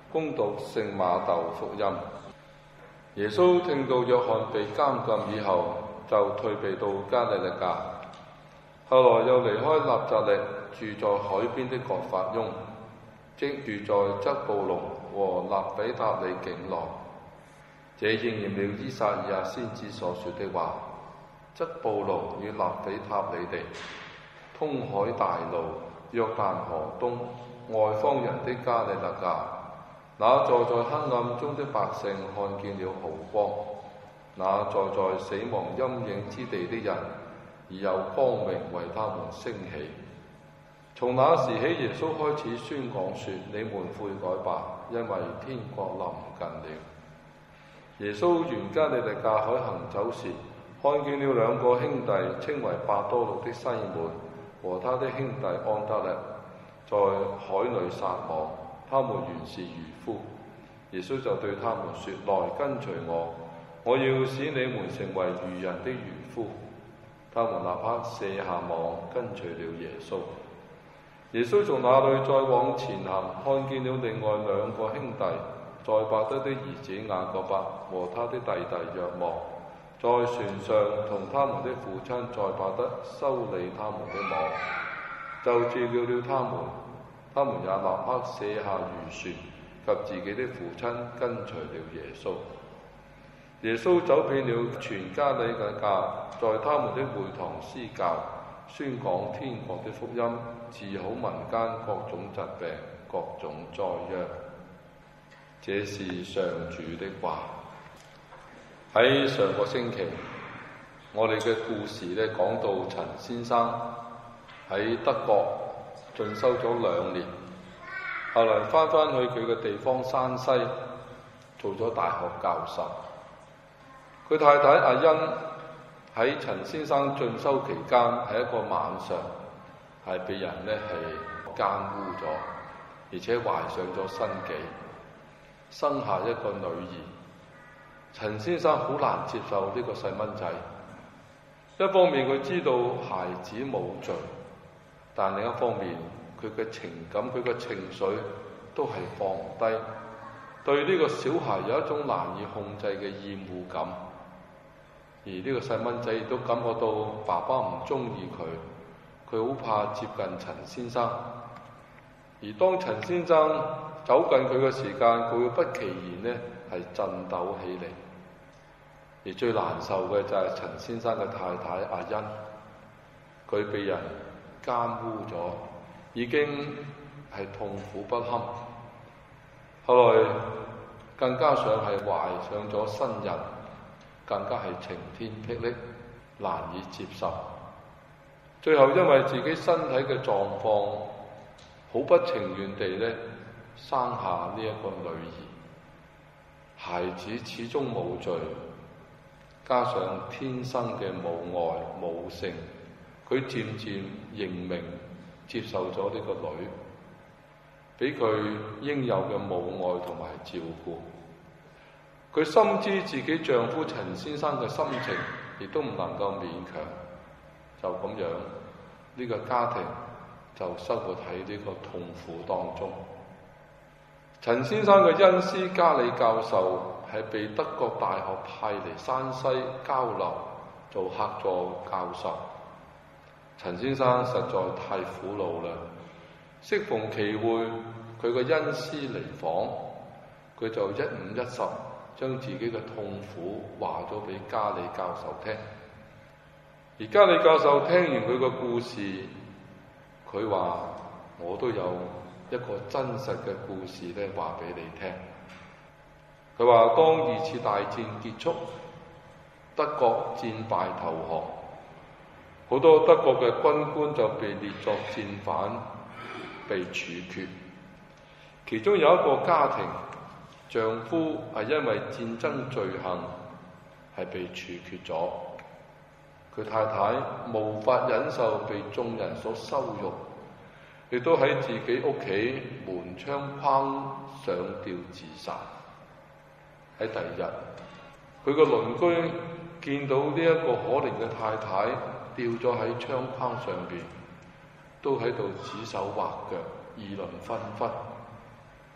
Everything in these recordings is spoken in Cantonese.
恭讀聖馬竇福音。耶穌聽到約翰被監禁以後，就退避到加利肋亞，後來又離開納匝肋，住在海邊的葛法翁，即住在則布龍和納斐塔里境內。這應驗了依撒意亞先知所說的話：則布龍與納斐塔里地，通海大路，約旦河東，外方人的加利肋亞。那坐在黑暗中的百姓看見了豪光，那坐在死亡陰影之地的人，已有光榮為他們升起。從那時起，耶穌開始宣講說：你們悔改吧，因為天國臨近了。耶穌沿加利肋亞海行走時，看見了兩個兄弟，稱為伯多祿的西門和他的兄弟安德肋，在海裏撒網。他們原是漁夫。耶穌就對他們說：來跟隨我，我要使你們成為漁人的漁夫。他們立刻卸下網，跟隨了耶穌。耶穌從那裏再往前行，看見了另外兩個兄弟，載伯德的兒子雅各伯和他的弟弟若望，在船上同他們的父親載伯德修理他們的網，就召叫了他們。他們也立刻卸下漁船及自己的父親，跟隨了耶穌。耶穌走遍了全加利肋亞，在他們的會堂施教，宣講天國的福音，治好民間各種疾病、各種災殃。這是上主的話。喺上個星期，我哋嘅故事講到陳先生喺德國進修咗2年，後來翻去佢嘅地方山西做咗大學教授。佢太太阿欣喺陳先生進修期間，喺一個晚上係被人係奸污咗，而且懷上咗身紀，生下一個女兒。陳先生好難接受呢個細蚊仔，一方面佢知道孩子冇罪，但另一方面，佢嘅情感、佢嘅情緒都係放唔低，對呢個小孩有一種難以控制嘅厭惡感。而呢個細蚊仔亦都感覺到爸爸唔中意佢，佢好怕接近陳先生。而當陳先生走近佢嘅時間，佢會不其然係震抖起嚟。而最難受嘅就係陳先生嘅太太阿欣，佢被人奸污咗，已經係痛苦不堪，後來更加上係懷上咗身孕，更加係晴天霹靂，難以接受。最後因為自己身體嘅狀況，好不情願地生下呢一個女兒。孩子始終冇罪，加上天生嘅母愛母性，佢漸漸認命，接受咗呢個女，俾佢應有嘅母愛同埋照顧。佢深知自己丈夫陳先生嘅心情，亦都唔能夠勉強。就咁樣，呢個家庭就生活喺呢個痛苦當中。陳先生嘅恩師加里教授係被德國大學派嚟山西交流做客座教授。陳先生實在太苦惱啦，適逢其會，佢個恩師嚟訪，佢就一五一十將自己嘅痛苦話咗俾加里教授聽。而加里教授聽完佢個故事，佢話：我都有一個真實嘅故事話俾你聽。佢話當2次大戰結束，德國戰敗投降，好多德國嘅軍官就被列作戰犯，被處決。其中有一個家庭，丈夫係因為戰爭罪行係被處決咗，佢太太無法忍受被眾人所羞辱，亦都喺自己屋企門窗框上吊自殺。喺第二日，佢個鄰居見到呢一個可憐嘅太太吊咗喺窗框上邊，都喺度指手畫腳，議論紛紛。每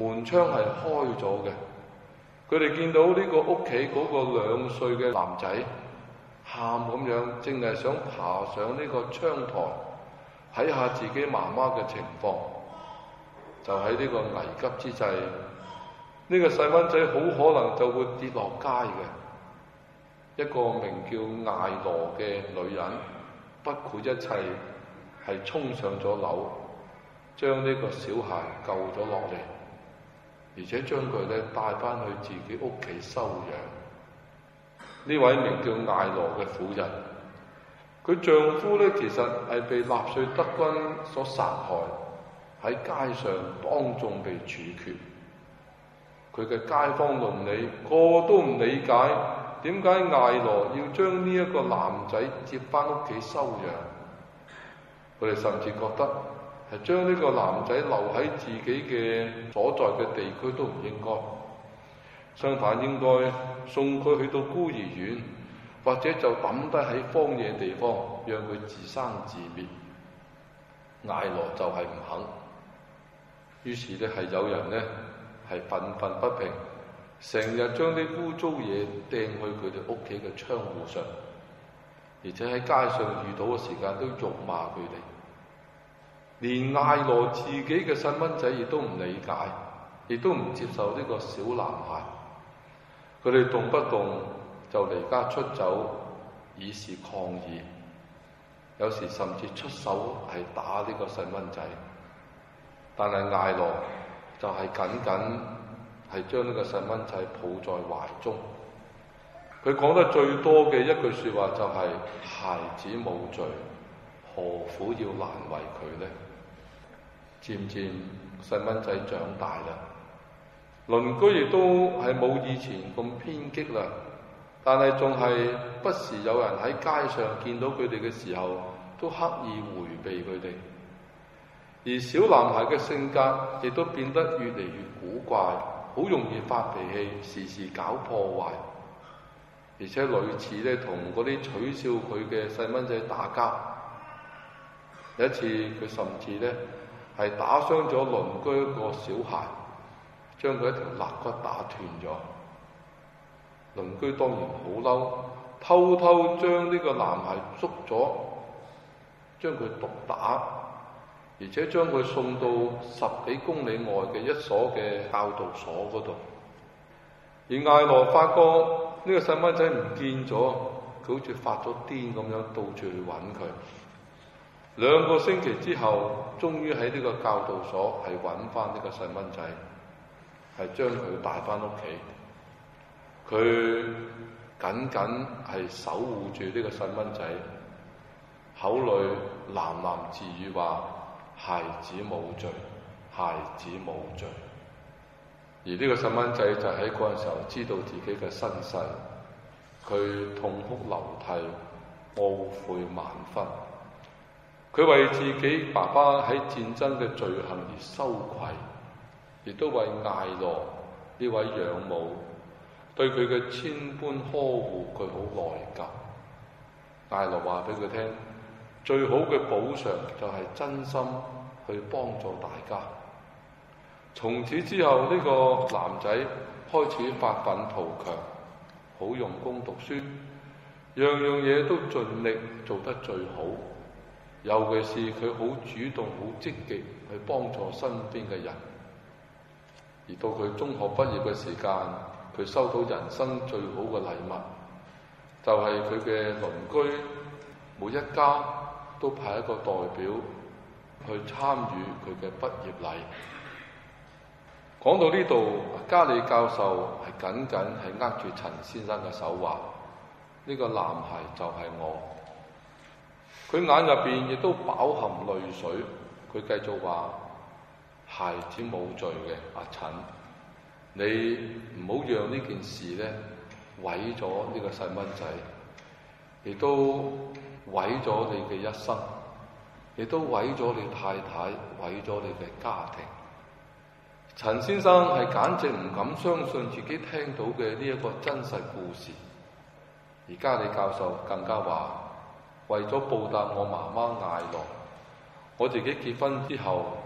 門窗係開咗嘅。佢哋見到呢個屋企嗰個2歲嘅男仔喊咁樣，正係想爬上呢個窗台睇下自己媽媽嘅情況。就喺呢個危急之際，呢個細蚊仔好可能就會跌落街嘅。一個名叫艾羅嘅女人不顧一切，係衝上咗樓，將呢個小孩救咗落嚟，而且將佢帶翻去自己屋企收養。呢位名叫艾羅嘅婦人，佢丈夫其實係被納粹德軍所殺害，喺街上當眾被處決。佢嘅街坊鄰里個都唔理解，點解艾羅要將呢一個男仔接翻屋企收養？佢哋甚至覺得係將呢個男仔留喺自己嘅所在嘅地區都唔應該，相反應該送佢去到孤兒院，或者就抌低喺荒野地方，讓佢自生自滅。艾羅就係唔肯，於是係有人係憤憤不平，成日將啲污糟嘢掟去佢哋屋企嘅窗戶上，而且喺街上遇到嘅時間都辱罵佢哋。連艾羅自己嘅細蚊仔亦都唔理解，亦都唔接受呢個小男孩。佢哋動不動就離家出走，以示抗議，有時甚至出手係打呢個細蚊仔。但係艾羅就係緊緊係將呢個細蚊仔抱在懷中。佢講得最多嘅一句說話就係：孩子冇罪，何苦要難為佢呢？漸漸細蚊仔長大啦，鄰居亦都係冇以前咁偏激啦，但係仲係不時有人喺街上見到佢哋嘅時候，都刻意迴避佢哋。而小男孩嘅性格亦都變得越嚟越古怪，好容易發脾氣，時時搞破壞，而且屢次同嗰啲取笑佢嘅細蚊仔打交。有一次佢甚至係打傷咗鄰居一個小孩，將佢一條肋骨打斷咗。鄰居當然好嬲，偷偷將呢個男孩捉咗，將佢毒打，而且將佢送到10幾公里外嘅一所嘅教導所嗰度。而艾羅發覺呢個細蚊仔唔見咗，佢好似發咗癲咁樣到處去揾佢。2個星期之後，終於喺呢個教導所係揾翻呢個細蚊仔，係將佢帶翻屋企。佢緊緊係守護住呢個細蚊仔，口裏喃喃自語話：孩子冇罪，孩子冇罪。而呢個細蚊仔就喺嗰陣時候知道自己嘅身世，佢痛哭流涕，懊悔萬分。佢為自己爸爸喺戰爭嘅罪行而羞愧，亦都為艾羅呢位養母對佢嘅千般呵護，佢好內疚。艾羅話俾佢聽，最好嘅補償就係真心去幫助大家。從此之後，呢個男仔開始發奮圖強，好用功讀書，樣樣嘢都盡力做得最好。尤其是佢好主動、好積極去幫助身邊嘅人。而到佢中學畢業嘅時間，佢收到人生最好嘅禮物，就係佢嘅鄰居每一家都派一個代表去參與佢嘅畢業禮。講到呢度，加里教授係緊緊係握住陳先生嘅手話：呢個男孩就係我。佢眼入邊亦都飽含淚水，佢繼續話：孩子冇罪嘅，阿陳，你唔好讓呢件事毀咗呢個細蚊仔，亦都毀咗你嘅一生，亦都毀咗你太太，毀咗你嘅家庭。陳先生係簡直唔敢相信自己聽到嘅呢一個真實故事。而加里教授更加話：為咗報答我媽媽艾羅，我自己結婚之後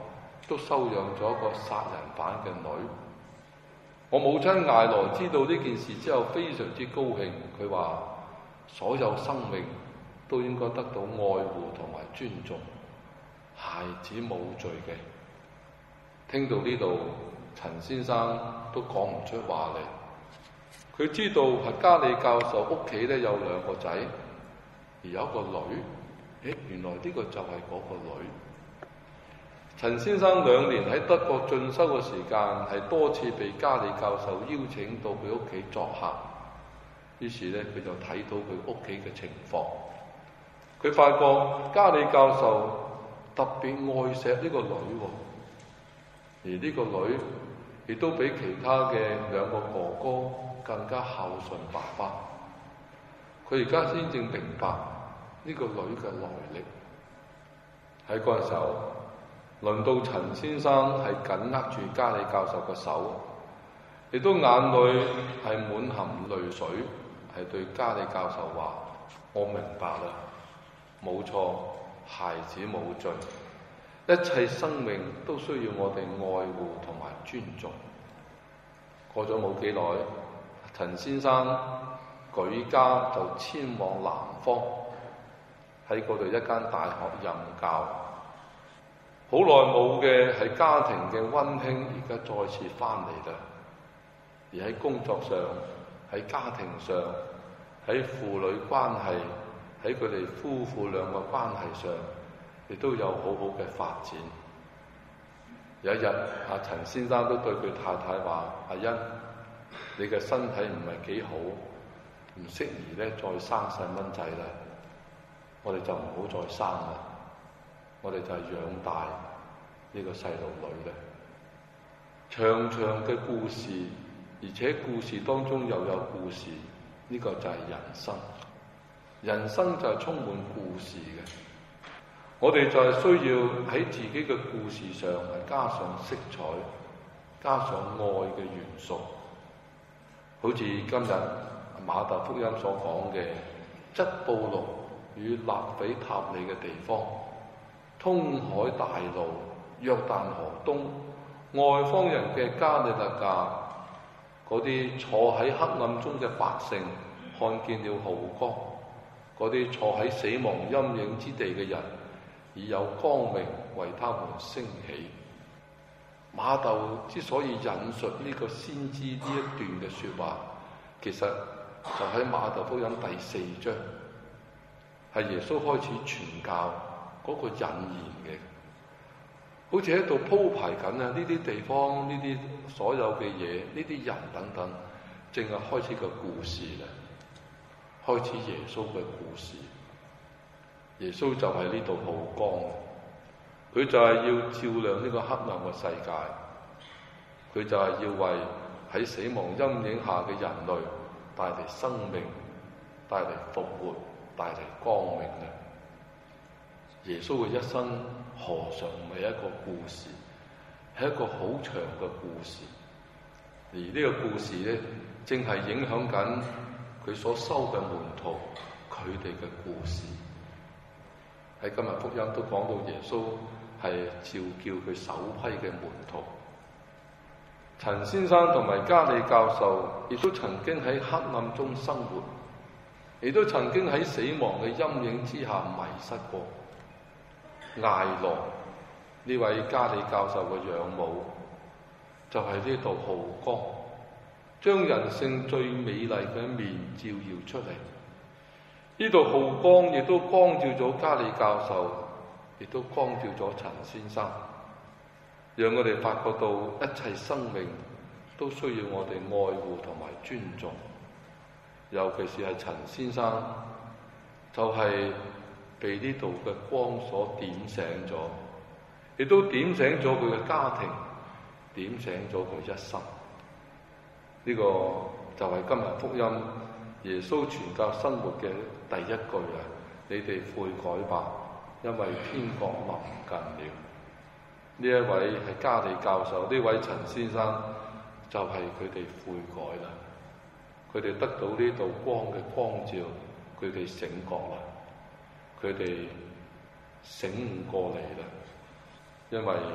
都收養咗個殺人犯嘅女。我母親艾羅知道呢件事之後非常之高興，佢話所有生命都應該得到愛護同埋尊重，孩子冇罪嘅。聽到呢度，陳先生都講唔出話嚟。佢知道係加利教授屋企咧有2個仔，而有一個女。原來呢個就係嗰個女。陳先生2年喺德國進修嘅時間，係多次被加利教授邀請到佢屋企作客。於是咧，佢就睇到佢屋企嘅情況。佢發覺加利教授特別愛錫呢個女，而呢個女亦都比其他嘅2個哥哥更加孝順爸爸。佢而家先正明白呢個女嘅來歷。喺嗰陣時候，輪到陳先生係緊握住加利教授嘅手，亦都眼裏係滿含淚水，係對加利教授話：我明白啦，冇錯，孩子冇罪，一切生命都需要我哋愛護同埋尊重。過咗冇幾耐，陳先生舉家就遷往南方，喺嗰度一間大學任教。好耐冇嘅係家庭嘅溫馨，而家再次翻嚟啦。而喺工作上、喺家庭上、喺父女關係、喺佢哋夫婦2個關係上，亦都有好好嘅發展。有一日，阿陳先生都對佢太太話：阿欣，你嘅身體唔係幾好，唔適宜咧再生細蚊仔啦。我哋就唔好再生啦。我哋就係養大呢個細路女咧。長長嘅故事，而且故事當中又有故事，呢個就係人生。人生就係充滿故事嘅。我哋就係需要喺自己嘅故事上係加上色彩，加上愛嘅元素。好似今日馬竇福音所講嘅，則布龍與納斐塔里嘅地方，通海大路，約旦河東，外方人嘅加里肋亞，嗰啲坐喺黑暗中嘅百姓看見了浩光，嗰啲坐喺死亡陰影之地嘅人，已有光明為他們升起。馬竇之所以引述呢個先知呢一段嘅說話，其實就喺馬竇福音第4章，係耶穌開始傳教嗰個引言嘅，好似喺度鋪排緊啊！呢啲地方、呢啲所有嘅嘢、呢啲人等等，正係開始個故事啦，開始耶穌嘅故事。耶穌就喺呢度浩光，佢就係要照亮呢個黑暗嘅世界，佢就係要為喺死亡陰影下嘅人類帶嚟生命、帶嚟復活、帶嚟光明嘅。耶穌嘅一生何嘗唔係一個故事，係一個好長嘅故事。而呢個故事咧，正係影響緊佢所收嘅門徒，佢哋嘅故事。喺今日福音都講到耶穌係召叫佢首批嘅門徒。陳先生同埋加利教授亦都曾經喺黑暗中生活，亦都曾經喺死亡嘅陰影之下迷失過。艾羅呢位加利教授嘅養母，就係呢度浩光，將人性最美麗嘅一面照耀出嚟。呢度浩光亦都光照咗加利教授，亦都光照咗陳先生，讓我哋發覺到一切生命都需要我哋愛護同埋尊重。尤其是係陳先生，就係被呢度嘅光所點醒咗，亦都點醒咗佢嘅家庭，點醒咗佢一生。呢個就係今日福音耶穌傳教生活嘅第一句啊！你哋悔改吧，因為天國臨近了。呢一位係加利教授，呢位陳先生就係佢哋悔改啦。佢哋得到呢道光嘅光照，佢哋醒覺啦，佢哋醒悟過嚟啦。因為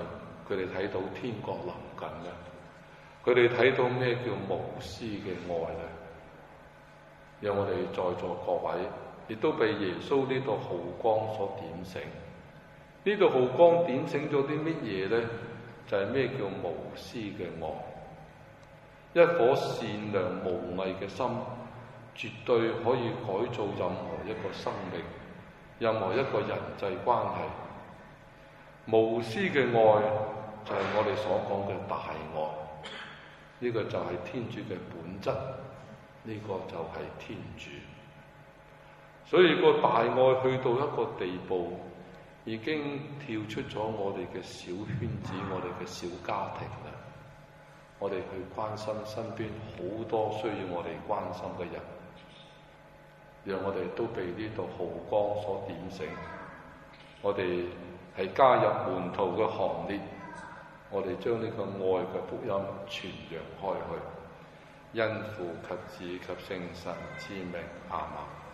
佢哋睇到天國臨近咧，佢哋睇到咩叫無私嘅愛咧？讓我哋在座各位亦都被耶穌呢道浩光所點醒。呢道浩光點醒咗啲乜嘢咧？就係咩叫無私嘅愛。一顆善良無偽嘅心，絕對可以改造任何一個生命，任何一個人際關係。無私嘅愛就係我哋所講嘅大愛，呢個就係天主嘅本質，呢個就係天主。所以個大愛去到一個地步，已經跳出咗我哋嘅小圈子，我哋嘅小家庭啦。我哋去關心身邊好多需要我哋關心嘅人，讓我哋都被呢道浩光所點醒。我哋係加入門徒嘅行列，我哋將呢個愛嘅福音傳揚開去。因父及子及聖神之名，阿們。